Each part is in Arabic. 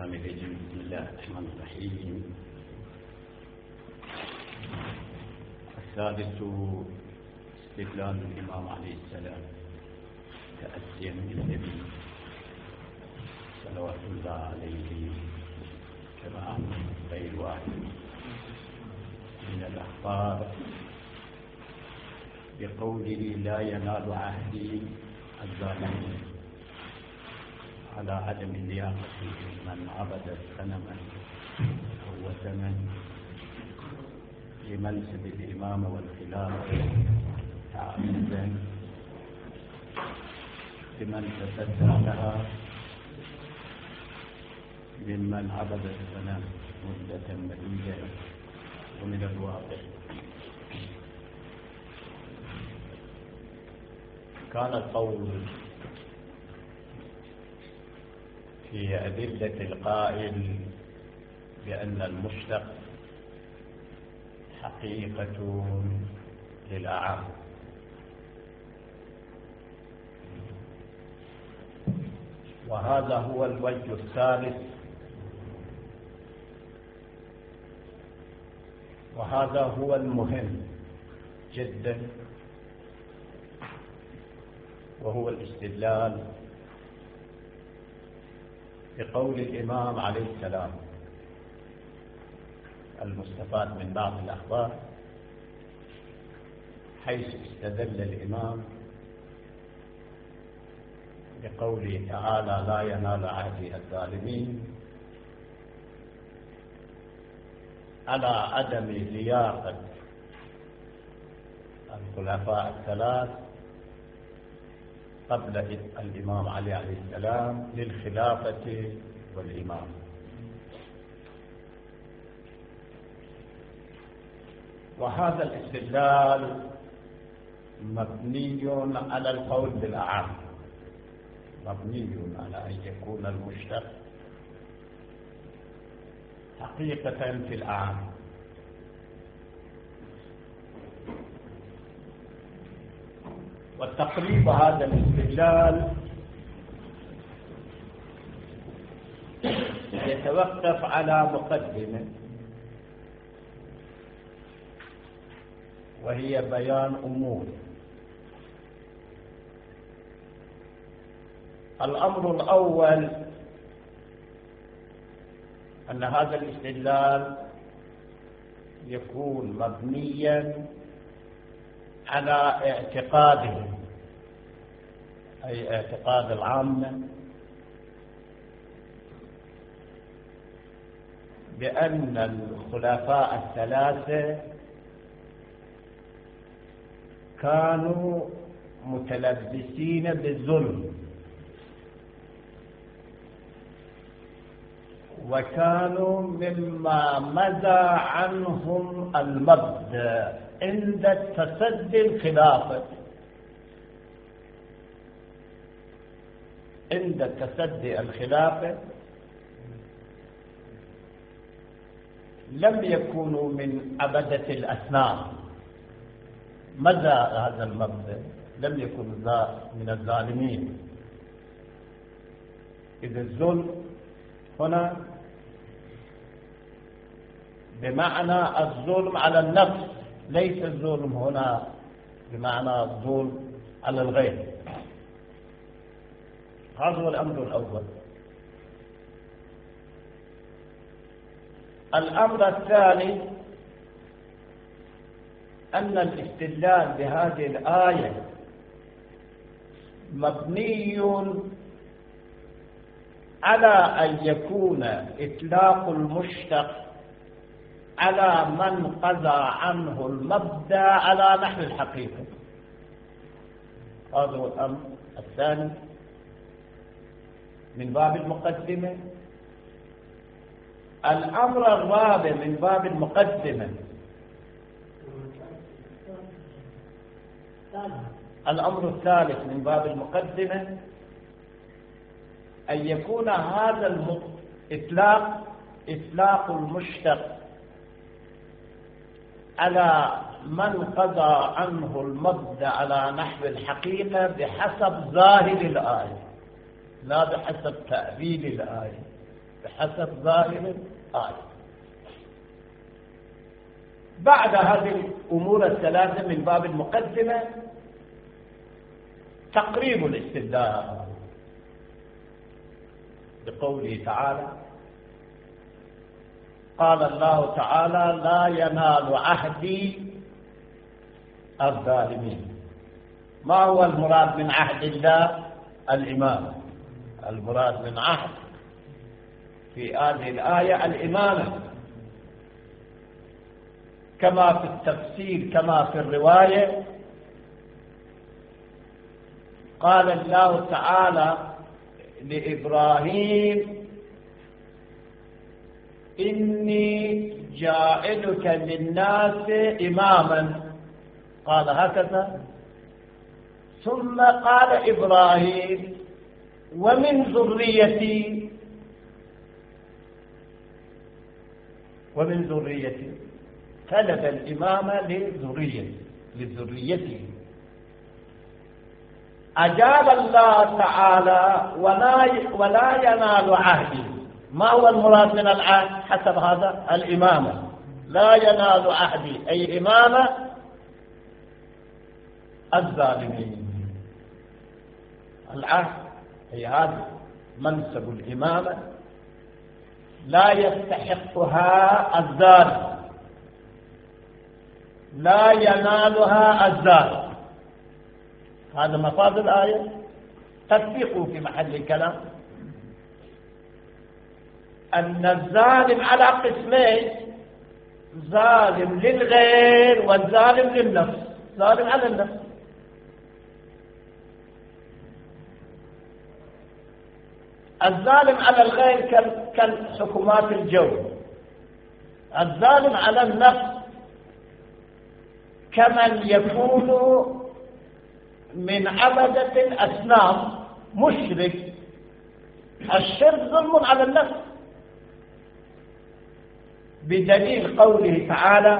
الشيطان الرجيم. بسم الله الرحمن الرحيم. الثالث استدلال الإمام عليه السلام تأسيا بالنبي صلوات الله عليه كما عن غير واحد من الأخبار بقوله لا ينال عهدي الظالمين على عدم اللياقة من عبد الصنم أو وثنا لمنصب الإمامة والخلافة تعميدا لمن تصدى لها ممن عبد الصنم مدة مديدة. ومن الواقع كان القول في أدلة القائل بأن المشتق حقيقة للأعم، وهذا هو الوجه الثالث، وهذا هو المهم جدا، وهو الاستدلال بقول الإمام عليه السلام المستفاد من بعض الأخبار، حيث استدل الإمام بقوله تعالى لا ينال عهدي الظالمين على عدم لياقة الخلفاء الثلاث قبل الإمام علي عليه السلام للخلافة والإمام. وهذا الاستدلال مبني على القول بالأعم، مبني على أن يكون المشتق حقيقة في الأعم. والتقريب هذا الاستدلال يتوقف على مقدمة، وهي بيان أمور. الأمر الأول أن هذا الاستدلال يكون مبنيا على اعتقاده، أي اعتقاد العامة بأن الخلفاء الثلاثة كانوا متلبسين بالظلم، وكانوا مما مدى عنهم المبدأ عند تصدي الخلافة، عند تصدي الخلافة لم يكونوا من عبدة الأصنام. مدى هذا المبدأ لم يكن من الظالمين. إذا الظلم هنا بمعنى الظلم على النفس، ليس الظلم هنا بمعنى الظلم على الغير. هذا هو الأمر الأول. الأمر الثاني أن الاستدلال بهذه الآية مبني على أن يكون إطلاق المشتق على من قضى عنه المبدأ على نحو الحقيقة. هذا هو الأمر الثاني من باب المقدمة. الأمر الرابع من باب المقدمة، الأمر الثالث من باب المقدمة أن يكون هذا إطلاق المشتق على من قضى عنه المبدأ على نحو الحقيقة بحسب ظاهر الآية، لا بحسب تأويل الآية. بحسب ظاهر الآية. بعد هذه الأمور الثلاثة من باب المقدمة تقريب الاستدلال بقوله تعالى: قال الله تعالى: لا ينال عهدي الظالمين. ما هو المراد من عهد الله؟ الإمامة. المراد من عهد في هذه الآية الإمامة، كما في التفسير كما في الرواية. قال الله تعالى لإبراهيم: إني جاعلك للناس إماما. قال هكذا، ثم قال إبراهيم: ومن ذريتي. ومن ذريتي طلب الإمامة لذريته. أجاب الله تعالى: ولا ينال عهدي. ما هو المراد من العهد حسب هذا؟ الإمامة. لا ينال عهدي أي إمامة الظالمين. العهد هي هذا منصب الإمامة، لا يستحقها الظالم، لا ينالها الظالم. هذا مفاد الآية، تطبيقه في محل الكلام أن الظالم على قسمين: ظالم للغير والظالم للنفس. ظالم على النفس. الظالم على الغير كالحكومات الجو. الظالم على النفس كمن يكون من عبدة الأصنام مشرك. الشرك ظلم على النفس، بدليل قوله تعالى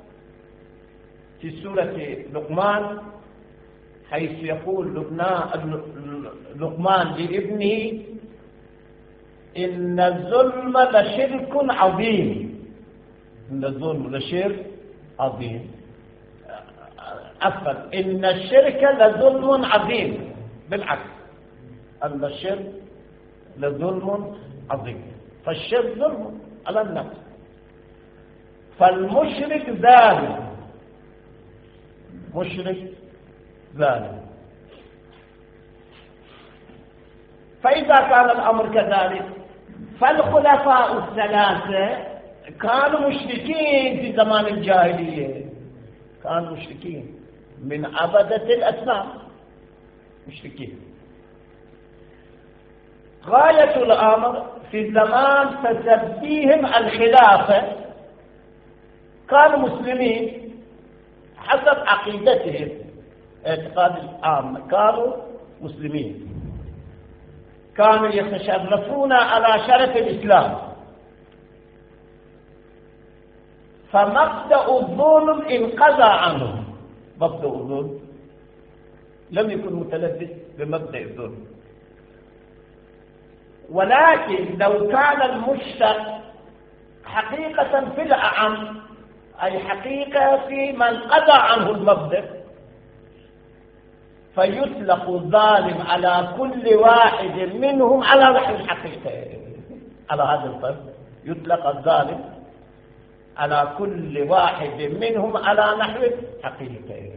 في سورة لقمان، حيث يقول لقمان لابنه: إن الظلم لشرك عظيم. إن الظلم لشرك عظيم. عفوا، إن الشرك لظلم عظيم. بالعكس، أن الشرك لظلم عظيم. فالشرك ظلم على النفس. فالمشرك ظالم. مشرك ظالم. فإذا كان الأمر كذلك، فالخلفاء الثلاثة كانوا مشركين في زمان الجاهلية. كانوا مشركين من عبدة الأصنام، مشركين. غاية الأمر في زمان تسبيهم الخلافة كانوا مسلمين حسب عقيدتهم، اعتقاد العام، كانوا مسلمين، كانوا يتشرفون على شرف الإسلام. فمبدأ الظلم انقضى عنهم. مبدأ الظلم لم يكن متلبس بمبدأ الظلم. ولكن لو كان المشتق حقيقة في الأعم، أي حقيقة في من قضى عنه المبدأ، فيطلق الظالم على كل واحد منهم على نحو الحقيقة. على هذا الفرق يطلق الظالم على كل واحد منهم على نحو الحقيقة.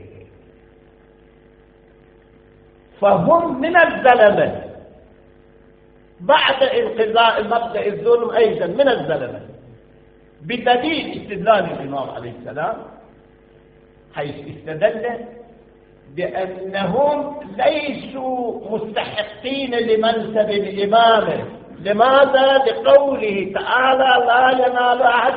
فهم من الظلمة بعد انقضاء مبدأ الظلم، أيضا من الظلمة، بدليل استدلال الإمام عليه السلام حيث استدل بأنهم ليسوا مستحقين لمنصب الإمامة. لماذا؟ لقوله تعالى: لا ينال عهد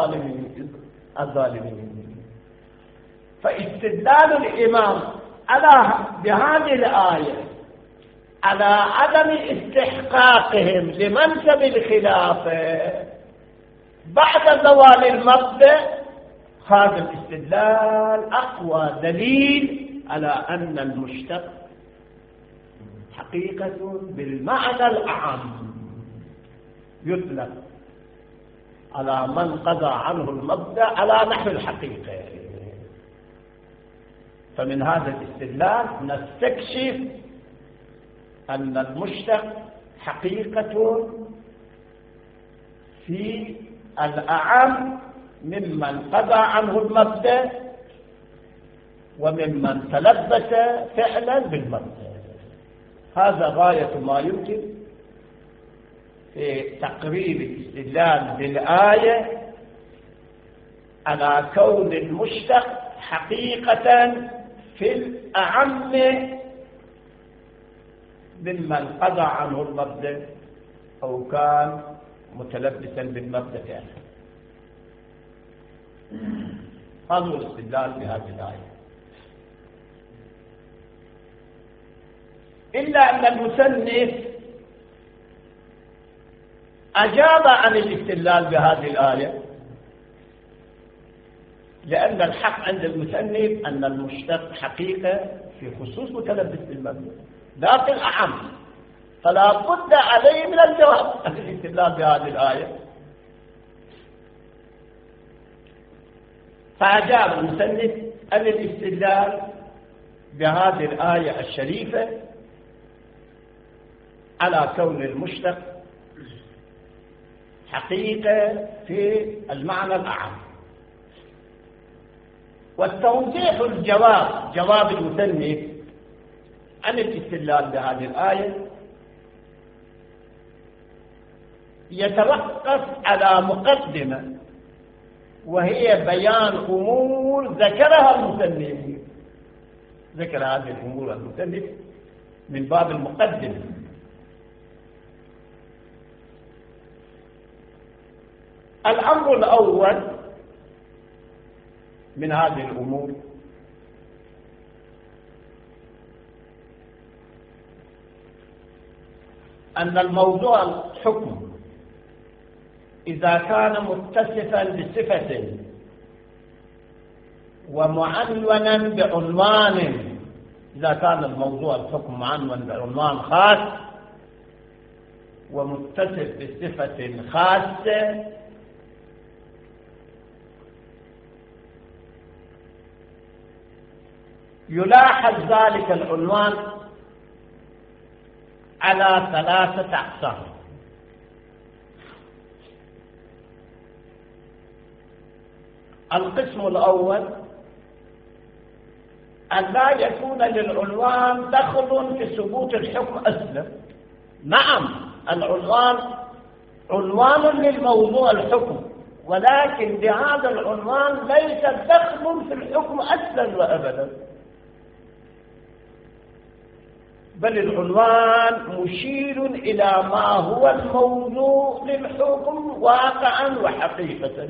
الظالمين. فاستدلال الإمام بهذه الآية على عدم استحقاقهم لمنصب الخلافة بعد زوال المبدأ، هذا الاستدلال أقوى دليل على أن المشتق حقيقة بالمعنى الأعم، يطلق على من قضى عنه المبدأ على نحو الحقيقة. فمن هذا الاستدلال نستكشف أن المشتق حقيقة في الأعم ممن قضى عنه المبدأ وممن تلبس فعلا بالمبدأ. هذا غاية ما يمكن في تقريب الاستدلال بالآية على كون المشتق حقيقة في الأعم ممن قضى عنه المبدأ أو كان متلبسا بالمبدأ فعلا. هذا هو الاستدلال بهذه الآية. إلا أن المصنف أجاب عن الاستدلال بهذه الآية، لأن الحق عند المصنف أن المشتق حقيقة في خصوص متلبس بالمبدأ لا في الأعم، فلا بد عليه من الجواب عن الاستدلال بهذه الآية. فأجاب المصنف عن الاستدلال بهذه الآية الشريفة على كون المشتق حقيقة في المعنى الأعم. والتوضيح الجواب جواب المصنف عن الاستدلال بهذه الآية يتوقف على مقدمة، وهي بيان أمور ذكرها المصنف. ذكر هذه الأمور المصنف من باب المقدمة. الأمر الأول من هذه الأمور أن الموضوع الحكم إذا كان متصفا بصفة ومعنونا بعنوان، إذا كان الموضوع الحكم معنون بعنوان خاص ومتصف بصفة خاصة، يلاحظ ذلك العنوان على ثلاثة أقسام. القسم الأول أن لا يكون للعنوان دخل في ثبوت الحكم أصلا. نعم، العنوان عنوان للموضوع الحكم، ولكن بهذا العنوان ليس دخل في الحكم أصلا وأبدا، بل العنوان مشير إلى ما هو الموضوع للحكم واقعا وحقيقة.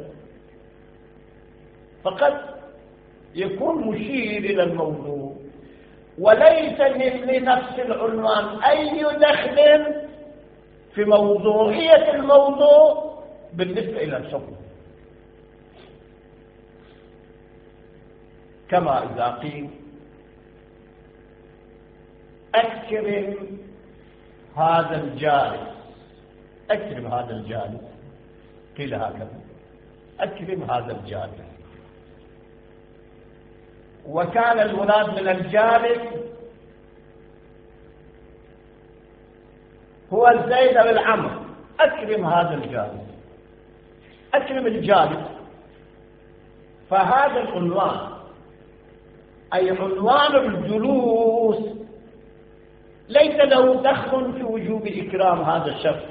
فقد يكون مشير إلى الموضوع وليس لنفس العنوان أي دخل في موضوعية الموضوع بالنسبة إلى الحكم. كما إذا قيل أكرم هذا الجالس، أكرم هذا الجالس، قيل هكذا أكرم هذا الجالس، وكان المراد من الجالس هو زيد بن عمرو. أكرم هذا الجالس، أكرم الجالس. فهذا العنوان أي عنوان الجلوس ليس له دخل في وجوب إكرام هذا الشخص،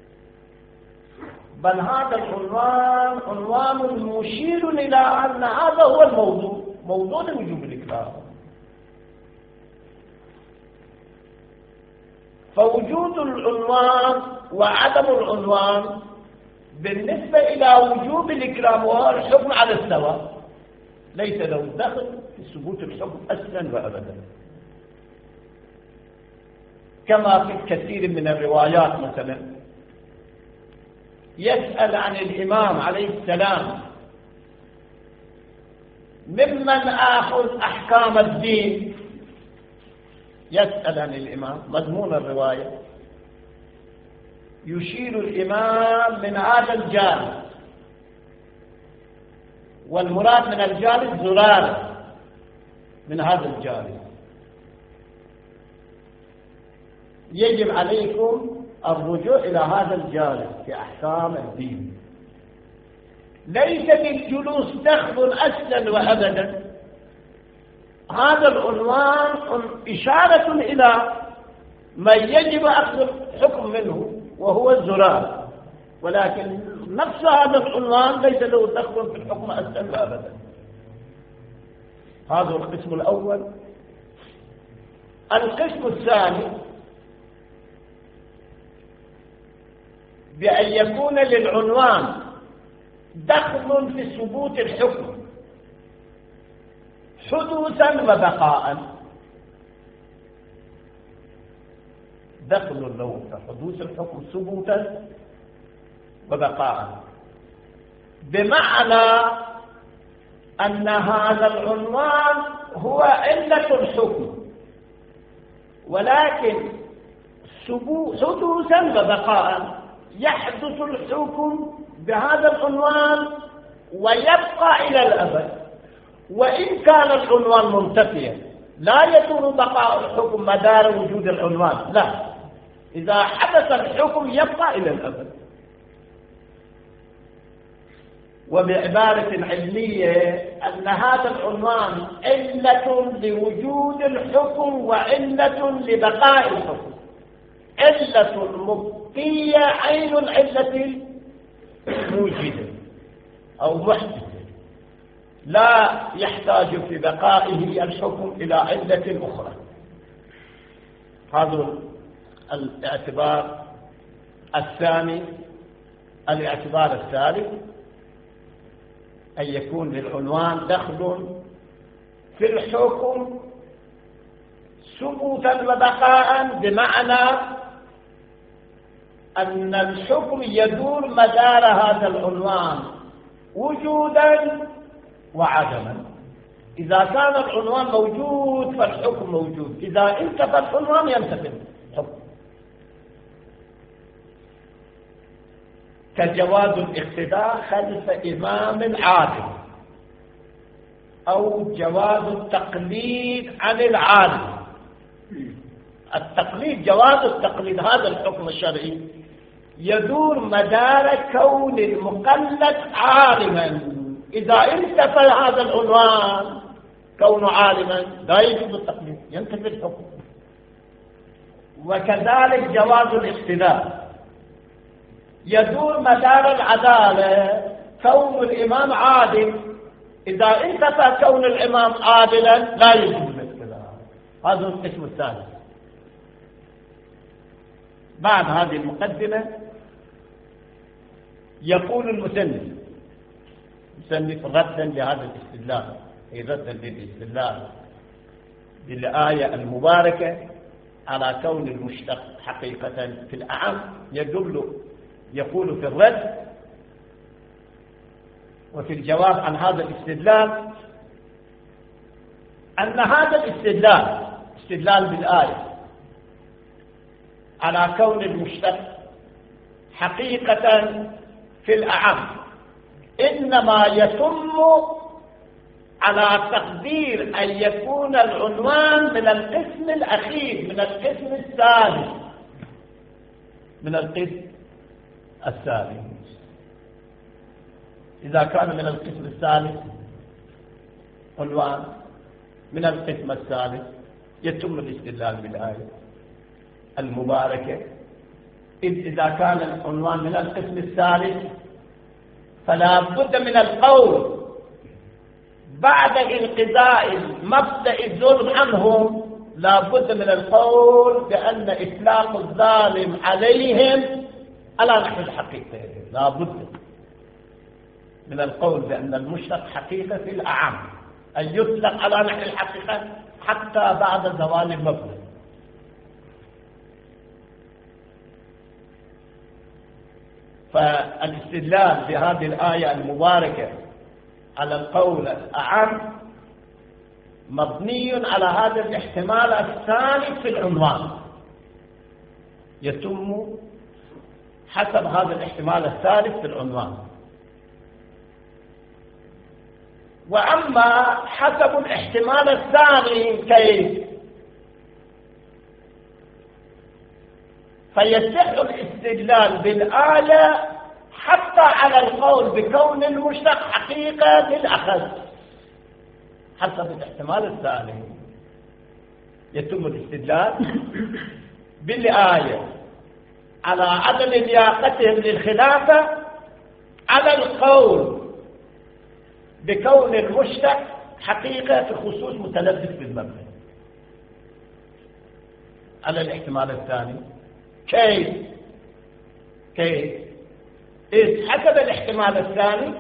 بل هذا العنوان عنوان مشير إلى أن هذا هو الموضوع، موضوع لوجوب الإكرام. فوجود العنوان وعدم العنوان بالنسبة إلى وجوب الإكرام وهو الحكم على السواء ليس له دخل في ثبوت الحكم أصلا وأبدا. كما في كثير من الروايات مثلا يسأل عن الإمام عليه السلام ممن آخذ أحكام الدين، يسأل عن الإمام مضمون الرواية، يشير الإمام من هذا الجانب، والمراد من الجانب زرارة من هذا الجانب. يجب عليكم الرجوع إلى هذا الجانب في أحكام الدين، ليس بالجلوس دخل أسلا وأبدا. هذا العنوان إشارة إلى من يجب أخذ الحكم منه وهو الزرار، ولكن نفس هذا العنوان ليس له دخل في الحكم أسلا وأبدا. هذا القسم الأول. القسم الثاني بأن يكون للعنوان دخل في ثبوت الحكم حدوثا وبقاء. دخل له في حدوث الحكم ثبوتا وبقاء، بمعنى أن هذا العنوان هو علة الحكم، ولكن حدوثا وبقاء يحدث الحكم بهذا العنوان ويبقى إلى الأبد. وإن كان العنوان منتفيا لا يكون بقاء الحكم مدار وجود العنوان، لا، إذا حدث الحكم يبقى إلى الأبد. وبعبارة علمية أن هذا العنوان علة لوجود الحكم وعلة لبقاء الحكم، علة مبقية عين العلة موجدة أو محدثة، لا يحتاج في بقائه الحكم إلى علة أخرى. هذا الاعتبار الثاني. الاعتبار الثالث أن يكون للعنوان دخل في الحكم ثبوتا وبقاء، بمعنى أن الحكم يدور مدار هذا العنوان وجودا وعدما. إذا كان العنوان موجود فالحكم موجود، إذا انتفى العنوان ينتفي الحكم. كجواز الاقتداء خلف إمام عادل، أو جواز التقليد عن العالم. التقليد، جواز التقليد، هذا الحكم الشرعي يدور مدار كون المقلد عالما. إذا انتفى هذا العنوان كونه عالما لا يجوز التقليد، ينتفي الحكم. وكذلك جواز الاقتداء يدور مدار العدالة، كون الإمام عادل. إذا انتفى كون الإمام عادلا لا يجوز الاقتداء. هذا القسم الثالث. بعد هذه المقدمة يقول المصنف ردا لهذا الاستدلال، أي ردا للاستدلال بالآية المباركة على كون المشتق حقيقة في الأعم، يقول في الرد وفي الجواب عن هذا الاستدلال أن هذا الاستدلال استدلال بالآية على كون المشتق حقيقة في الأعم إنما يتم على تقدير أن يكون العنوان من القسم الأخير، من القسم الثالث، من القسم الثالث. إذا كان من القسم الثالث عنوان من القسم الثالث يتم الاستدلال بالآية المباركة. إذا كان العنوان من القسم الثالث فلا بد من القول بعد انقضاء مبدأ الظلم عنهم، لا بد من القول بأن إطلاق الظالم عليهم على نحو الحقيقة. لا بد من القول بأن المشتق حقيقة في الأعم، أن يطلق على نحو الحقيقة حتى بعد زوال المبدأ. فالاستدلال بهذه الآية المباركة على القول الأعم مبني على هذا الاحتمال الثالث في العنوان، يتم حسب هذا الاحتمال الثالث في العنوان. وأما حسب الاحتمال الثاني كيف؟ فيصح الاستدلال بالآية حتى على القول بكون المشتق حقيقة بالأخذ. حسب الاحتمال الثاني يتم الاستدلال بالآية على عدم لياقتهم للخلافة على القول بكون المشتق حقيقة في خصوص متلبس بالمبنى. على الاحتمال الثاني كيف إذ حسب الاحتمال الثاني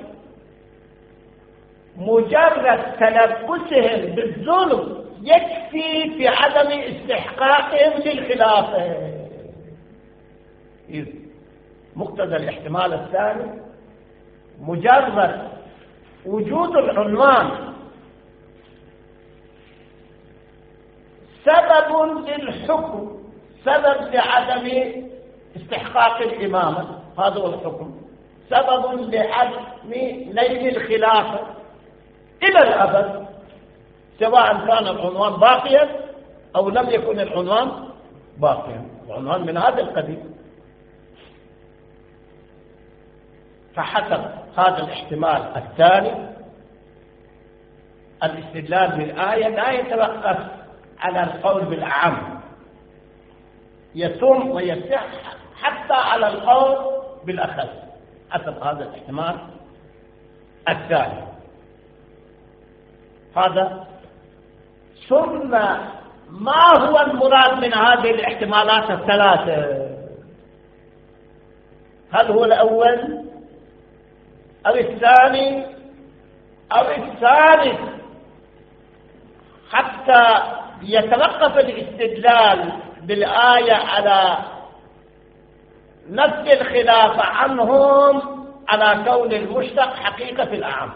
مجرد تلبسهم بالظلم يكفي في عدم استحقاقهم للخلافة. إذ مقتضى الاحتمال الثاني مجرد وجود العنوان سبب للحكم، سبب لعدم استحقاق الإمامة، هذا هو الحكم، سبب لعدم نيل الخلافة إلى الأبد، سواء كان العنوان باقيا أو لم يكن العنوان باقيا. العنوان من هذا القبيل. فحسب هذا الاحتمال الثاني الاستدلال بالآية لا يتوقف على القول بالأعم، يتم ويصح حتى على القول بالأخذ حسب هذا الاحتمال الثاني. هذا ثم ما هو المراد من هذه الاحتمالات الثلاثة؟ هل هو الأول أو الثاني أو الثالث؟ حتى يتوقف الاستدلال بالآية على نفي الخلافة عنهم على كون المشتق حقيقة في الأعم.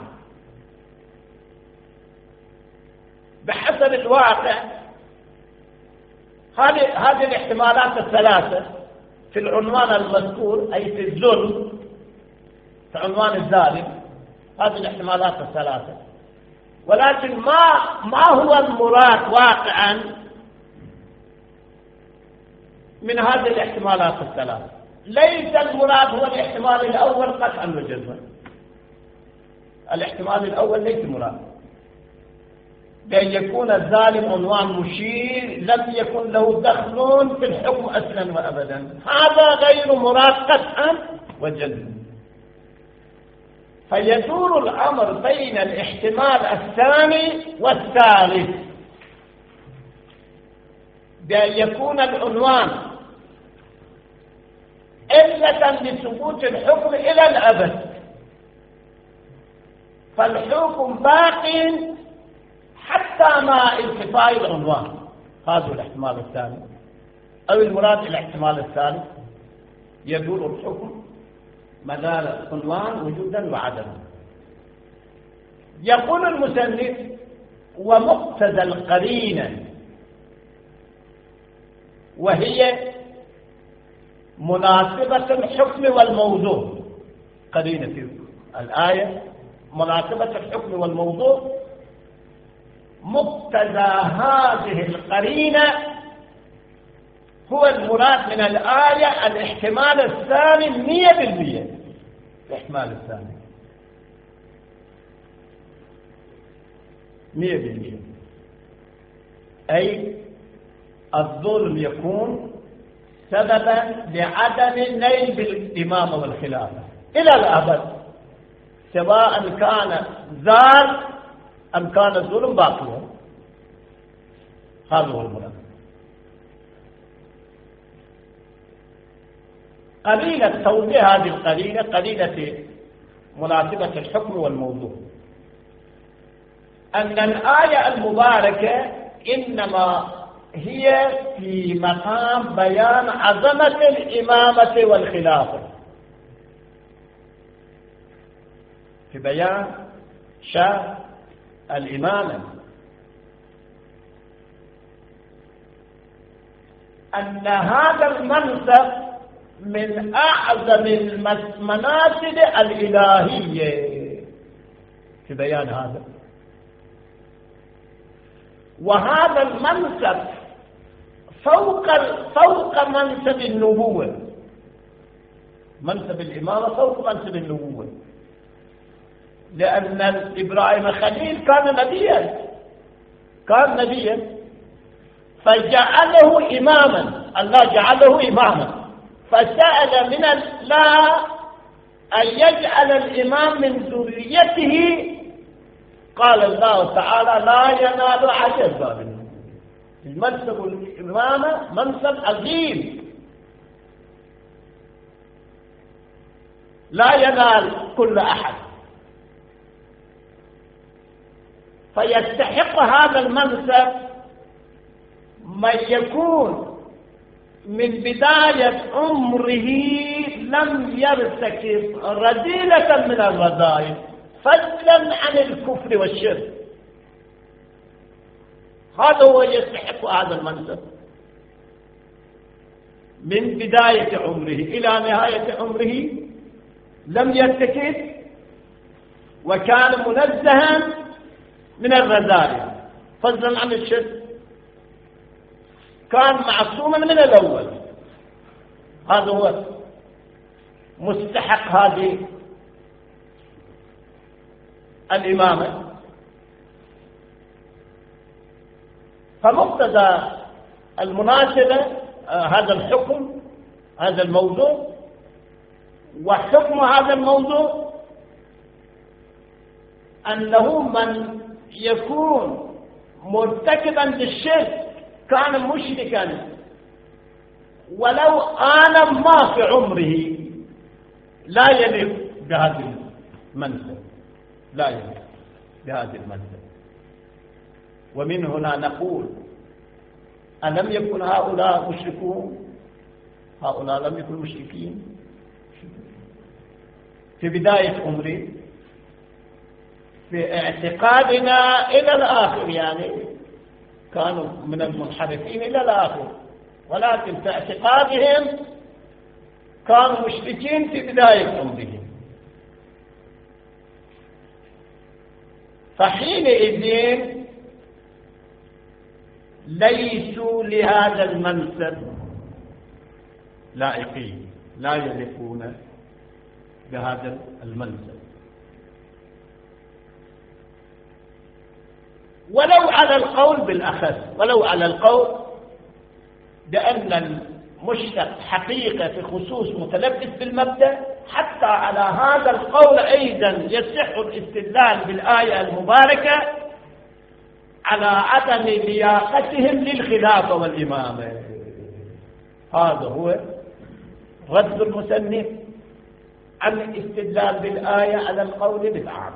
بحسب الواقع هذه الاحتمالات الثلاثة في العنوان المذكور أي في الظلم، في عنوان الظالم، هذه الاحتمالات الثلاثة. ولكن ما هو المراد واقعا من هذه الاحتمالات الثلاثة؟ ليس المراد هو الاحتمال الأول قطعا وجزما. الاحتمال الأول ليس مراد بأن يكون الظالم عنوان مشير لم يكن له دخل في الحكم أصلا وأبدا، هذا غير مراد قطعا وجزما. فيدور الأمر بين الاحتمال الثاني والثالث بأن يكون العنوان علة لثبوت الحكم إلى الأبد، فالحكم باق حتى مع انتفاء العنوان. هذا الاحتمال الثاني أو المراد الاحتمال الثالث يدور الحكم مدار العنوان وجودا وعدما. يقول المصنف ومقتضى القرينة وهي مناسبة الحكم والموضوع. قرينة في الآية مناسبة الحكم والموضوع. مقتضى هذه القرينة هو المراد من الآية الإحتمال الثاني 100%. الاحتمال الثاني 100%، أي الظلم يكون سببا لعدم النيل بالإمامة والخلافة إلى الأبد، سواء كان زال أم كان الظلم باقيا. هذا هو المراد. قليلة توضيح هذه القليلة قليلة مناسبة الحكم والموضوع أن الآية المباركة إنما هي في مقام بيان عظمة الإمامة والخلافة، في بيان شأن الإمامة، أن هذا المنصب من أعظم المناسب الإلهية في بيان هذا. وهذا المنصب فوق منصب النبوة، منصب الإمامة فوق منصب النبوة، لأن إبراهيم خليل كان نبيا فجعله إماما، الله جعله إماما، فسأل من الله أن يجعل الإمام من ذريته، قال الله تعالى لا ينال عهد الظالمين. المنصب الإمامة منصب عظيم لا ينال كل أحد، فيستحق هذا المنصب من يكون من بداية عمره لم يرتكب رذيلة من الرذائل فضلا عن الكفر والشرك. هذا هو يستحق هذا المنصب من بداية عمره إلى نهاية عمره لم يرتكب وكان منزها من الرذائل فضلا عن الشرك، كان معصوما من الأول. هذا هو مستحق هذه الإمامة. فمقتضى المناسبة هذا الحكم، هذا الموضوع، وحكم هذا الموضوع أنه من يكون مرتكبا للشرك كان مشركا ولو آن ما في عمره لا يليق بهذه المنزل، لا يليق بهذه المنزل. ومن هنا نقول ألم يكن هؤلاء مشركون؟ هؤلاء لم يكونوا مشركين في بداية عمره في اعتقادنا إلى الآخر، يعني كانوا من المنحرفين إلى الآخر، ولكن في اعتقادهم كانوا مشركين في بداية عمرهم. فحينئذ ليسوا لهذا المنصب لائقين، لا يليقون بهذا المنصب. ولو على القول بالأخذ، ولو على القول بأن المشتق حقيقة في خصوص متلبس بالمبدأ، حتى على هذا القول أيضا يصح الاستدلال بالآية المباركة على عدم لياقتهم للخلافة والإمامة. هذا هو رد المصنف عن الاستدلال بالآية على القول بالعام.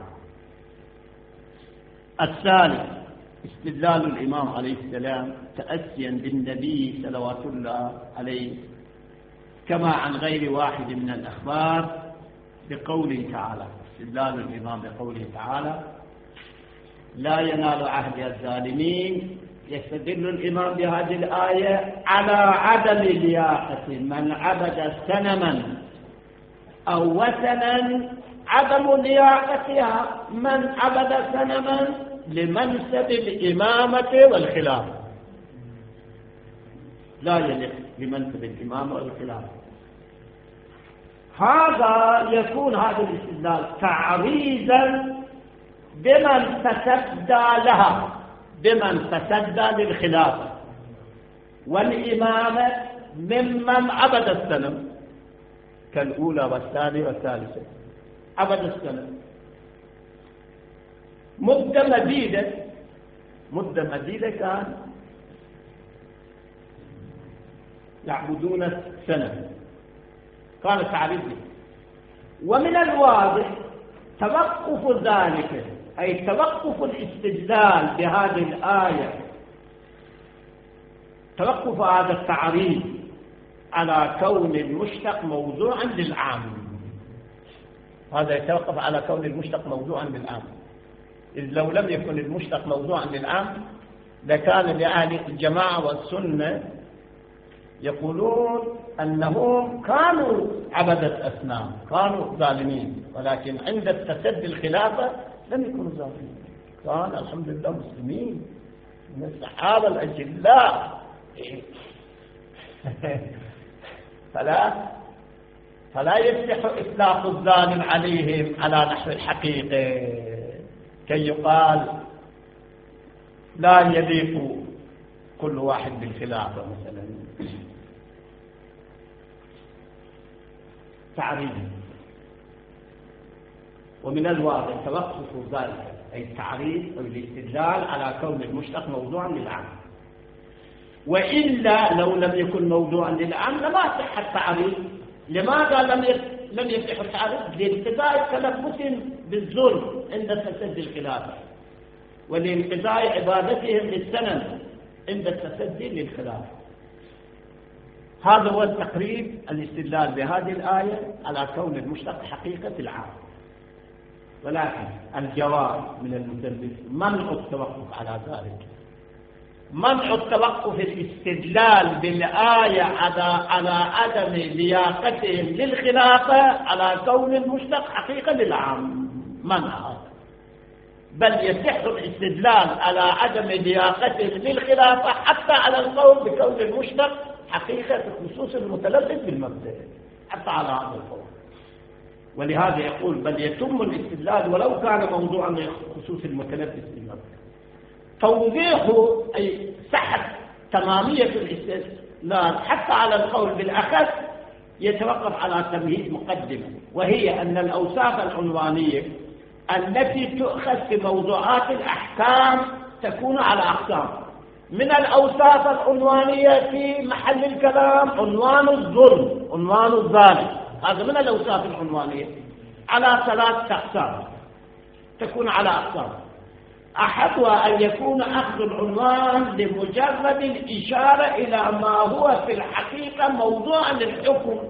الثالث استدلال الإمام عليه السلام تأسيا بالنبي صلوات الله عليه كما عن غير واحد من الأخبار بقوله تعالى. استدلال الإمام بقوله تعالى لا ينال عهد الظالمين. يستدل الإمام بهذه الآية على عدم لياقة من عبد سنما أو وثنا، عدم لياقتها من عبد سنما لمنصب الإمامة والخلافة، لا يليق بمنصب الإمامة والخلافة. هذا يكون هذا الاستدلال تعريضا بمن تسدى لها، بمن تسدى للخلافة والإمامة ممن عبد السنم كالأولى والثانية والثالثة. عبد السنم مدة مديدة كان يعبدون السنم، كان تعريضه. ومن الواضح توقف ذلك، أي توقف الاستدلال بهذه الآية، توقف هذا التعريض على كون المشتق موضوعا للعام. هذا يتوقف على كون المشتق موضوعا للعام، إذ لو لم يكن المشتق موضوعا للعام لكان لأهل الجماعة والسنة يقولون أنهم كانوا عبدة أصنام، كانوا ظالمين، ولكن عند التسدي الخلافة لم يكونوا ظالمين، كان الحمد لله مسلمين من الصحابة الأجلاء. فلا يصح إطلاق الظالم عليهم على نحو الحقيقة كي يقال لا يليق كل واحد بالخلافة مثلا. تعريض. ومن الواضح توقف ذلك أي التعريض أو الاستدلال على كون المشتق موضوعا للعام، وإلا لو لم يكن موضوعا للعام لما صح التعريض. لماذا لم يصح التعريض؟ لانقضاء التلبس بالظلم عند تسدي الخلافة، ولانقضاء عبادتهم للسنن عند التسدي للخلافة. هذا هو التقريب الاستدلال بهذه الآية على كون المشتق حقيقة العام. ولكن الجواب من المثلث منع التوقف على ذلك، منع التوقف الاستدلال بالآية على عدم لياقتهم للخلافة على كون المشتق حقيقة للعام، منع هذا. بل يصح الاستدلال على عدم لياقتهم للخلافة حتى على القول بكون المشتق حقيقة خصوص المتلبس بالمبدأ، حتى على هذا القول. ولهذا يقول بل يتم الاستدلال ولو كان موضوعا لخصوص المتلبس بالمبدأ. توضيحه أي صحة تمامية الاستدلال حتى على القول بالأخذ يتوقف على تمهيد مقدمة، وهي أن الأوصاف العنوانية التي تؤخذ في موضوعات الأحكام تكون على أقسام. من الأوصاف العنوانية في محل الكلام عنوان الظلم، عنوان الظالم، هذا من الأوصاف العنوانية على 3 أقسام، تكون على أقسام. أحدها أن يكون أخذ العنوان لمجرد الإشارة إلى ما هو في الحقيقة موضوعا للحكم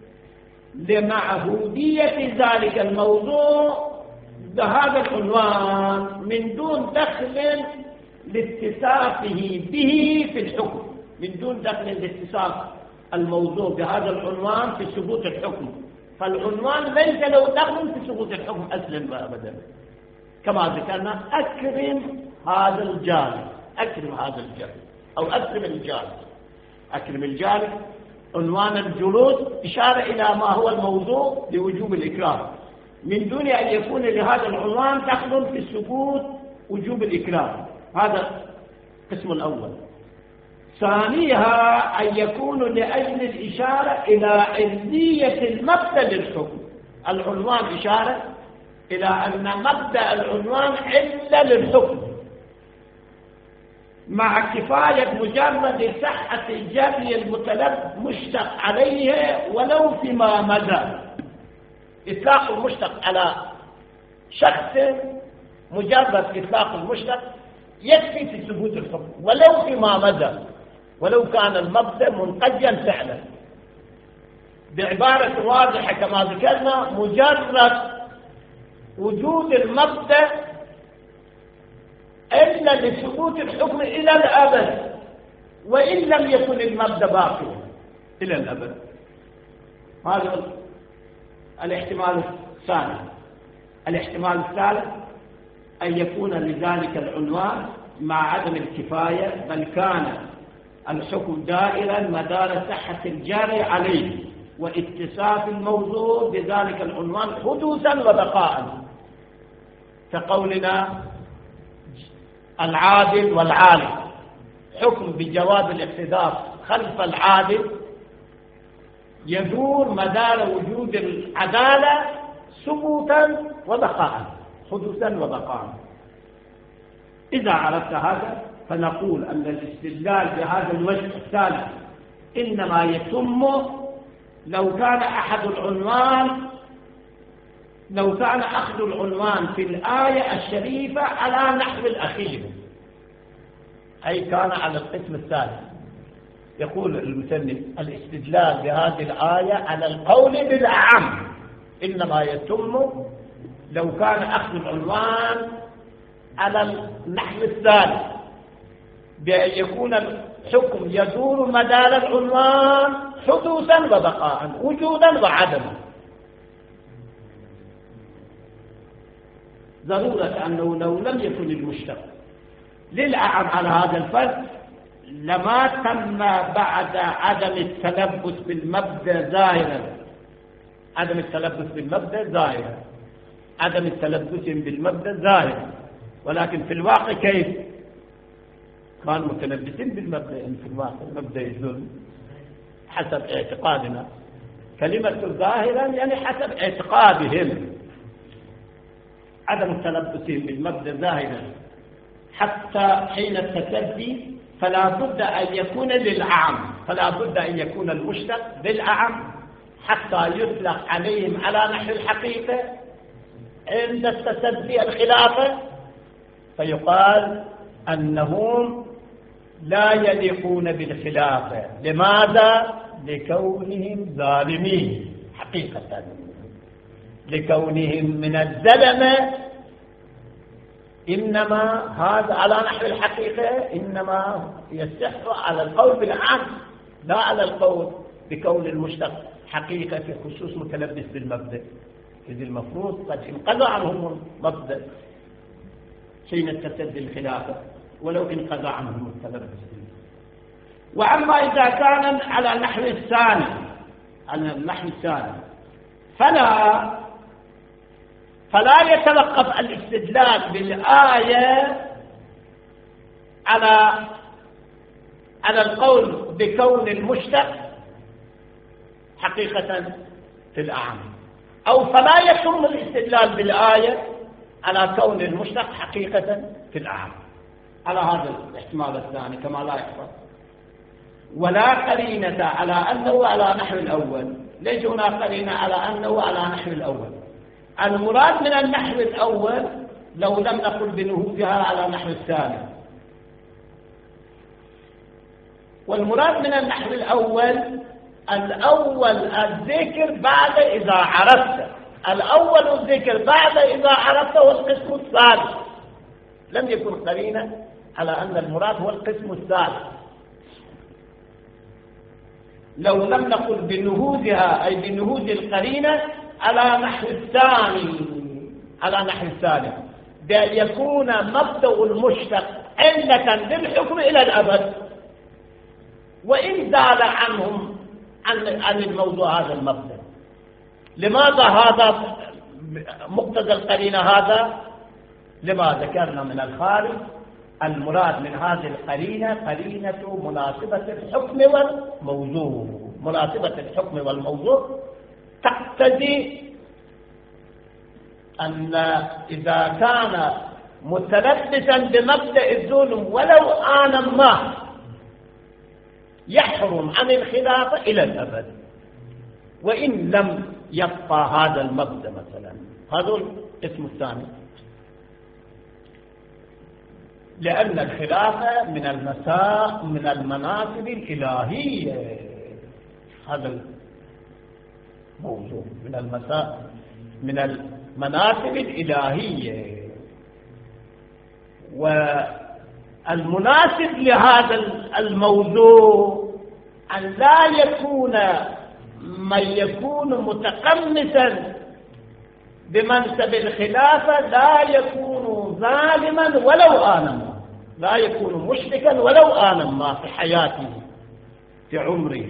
لمعهودية ذلك الموضوع بهذا العنوان من دون دخل لاتصافه به في الحكم، من دون دخل لاتصاف الموضوع بهذا العنوان في ثبوت الحكم. فالعنوان ليس له دخل في ثبوت الحكم أصلا وأبدا. كما ذكرنا أكرم هذا الجانب، أكرم هذا الجانب أو أكرم الجانب، أكرم الجانب عنوان الجلوس إشارة إلى ما هو الموضوع بوجوب الإكرام من دون أن يكون لهذا العنوان دخل في ثبوت وجوب الإكرام. هذا القسم الأول. ثانيها أن يكون لأجل الإشارة إلى علية المبدأ للحكم. العنوان إشارة إلى أن مبدأ العنوان علة للحكم مع كفاية مجرد صحة جري المتلبس مشتق عليه ولو فيما مدى. إطلاق المشتق على شخص مجرد إطلاق المشتق يكفي في ثبوت الحكم ولو فيما مدى، ولو كان المبدأ منقجا فعلا. بعبارة واضحة كما ذكرنا مجرد وجود المبدأ إلا لثبوت الحكم إلى الأبد، وإن لم يكن المبدأ باقيا إلى الأبد. هذا الاحتمال الثاني. الاحتمال الثالث أن يكون لذلك العنوان مع عدم الكفاية، بل كان الحكم دائرا مدار صحة الجاري عليه واتصاف الموضوع بذلك العنوان حدوثا وبقاء، كقولنا العادل والعالم، حكم بجواز الاحتداث خلف العادل يدور مدار وجود العدالة ثبوتا وبقاء، حدوثا وبقاء. إذا عرفت هذا فنقول أن الاستدلال بهذا الوجه الثالث إنما يتم لو كان أخذ العنوان في الآية الشريفة على نحو الأخير، أي كان على القسم الثالث. يقول المثني الاستدلال بهذه الآية على القول بالأعم إنما يتم لو كان أخذ العنوان على النحو الثالث، بأن يكون حكم يدور مدار العنوان حدوثا وبقاء، وجودا وعدما. ضرورة أنه لو لم يكن المشتق للأعم على هذا الفرق لما تم بعد عدم التلبس بالمبدأ ظاهرا، عدم التلبس بالمبدأ ظاهرا، عدم التلبس بالمبدأ ظاهرا، ولكن في الواقع كيف؟ كانوا متلبسين بالمبدأ في الواقع، مبدأ الظلم حسب اعتقادنا. كلمة ظاهرا يعني حسب اعتقادهم، عدم التلبس بالمبدأ ظاهرا حتى حين التسدي فلا بد أن يكون للأعم، فلا بد أن يكون المشتق للأعم حتى يطلق عليهم على نحو الحقيقة عند التسدي الخلافة، فيقال أنهم لا يليقون بالخلافة. لماذا؟ لكونهم ظالمين حقيقة، لكونهم من الزلمة. إنما هذا على نحو الحقيقة إنما يصح على القول بالعدل، لا على القول بكون المشتق حقيقة في خصوص متلبس بالمبدأ، إذ المفروض قد انقضى عنهم المبدأ حين التسدي الخلافة ولو انقضى عنهم التلبس بالمبدأ. وأما إذا كان على النحو الثاني، على النحو الثاني فلا يتوقف الاستدلال بالآية على القول بكون المشتق حقيقة في الأعم، أو فلا يتم الاستدلال بالآية على كون المشتق حقيقة في الأعم، على هذا الاحتمال الثاني كما لا يحصل. ولا قرينة على أنه على نحو الأول. ليس هناك قرينة على أنه على نحو الأول. المراد من النحو الأول لو لم نقل بنهوضها على النحو الثاني، والمراد من النحو الأول الذكر بعد إذا عرفت، الأول الذكر بعد إذا عرفت هو القسم الثالث. لم يكن قرينة على أن المراد هو القسم الثالث. لو لم نقل بنهوضها أي بنهوض القرينة على نحو الثاني، على نحو الثالث، بأن يكون مبدأ المشتق علة للحكم إلى الأبد، وإن زال عنهم عن الموضوع هذا المبدأ. لماذا هذا مقتضى القرينة هذا؟ لما ذكرنا من الخارج المراد من هذه القرينة قرينة مناسبة الحكم والموضوع. مناسبة الحكم والموضوع تقتضي أن إذا كان متلبسا بمبدأ الظلم ولو آنا ما يحرم عن الخلافة إلى الأبد، وإن لم يبقى هذا المبدأ مثلا. هذا الاسم الثاني، لأن الخلافة من المناصب الإلهية. هذا الموضوع من المناصب الإلهية، والمناسب لهذا الموضوع أن لا يكون من يكون متقمصا بمنصب الخلافة لا يكون ظالما ولو آنما، لا يكون مشركا ولو آنما في حياته في عمره.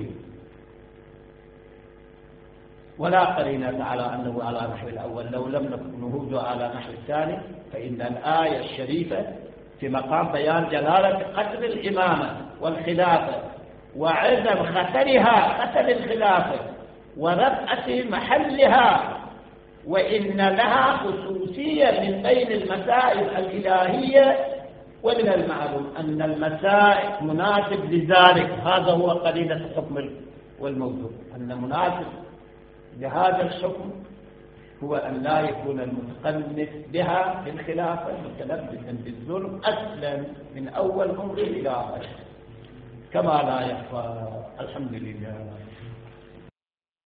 ولا قرينة على أنه على نحو الأول لو لم نكن نهوض على نحو الثاني، فإن الآية الشريفة في مقام بيان جلالة قدر الإمامة والخلافة وعدم خطرها خطر الخلافة ورفعة محلها، وإن لها خصوصية من بين المسائل الإلهية. ومن المعلوم أن المسائل مناسب لذلك. هذا هو قرينة الحكم والموضوع، أن مناسب لهذا الحكم هو أن لا يكون المتقمص بها في الخلافة متلبسا بالظلم أصلا من أول أمره إلى آخره، كما لا يخفى. الحمد لله.